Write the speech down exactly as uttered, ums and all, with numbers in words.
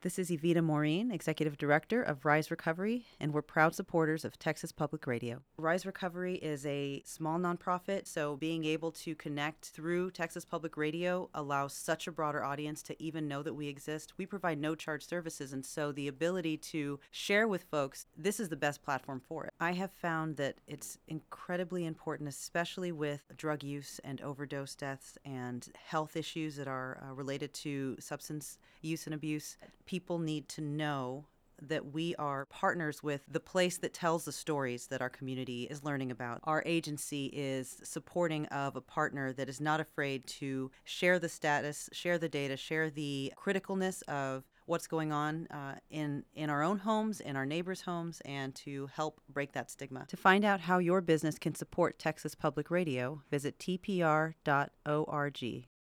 This is Evita Maureen, Executive Director of Rise Recovery, and we're proud supporters of Texas Public Radio. Rise Recovery is a small nonprofit, so being able to connect through Texas Public Radio allows such a broader audience to even know that we exist. We provide no charge services, and so the ability to share with folks, this is the best platform for it. I have found that it's incredibly important, especially with drug use and overdose deaths and health issues that are uh, related to substance use and abuse. People need to know that we are partners with the place that tells the stories that our community is learning about. Our agency is supporting of a partner that is not afraid to share the status, share the data, share the criticalness of what's going on uh, in, in our own homes, in our neighbors' homes, and to help break that stigma. To find out how your business can support Texas Public Radio, visit T P R dot org.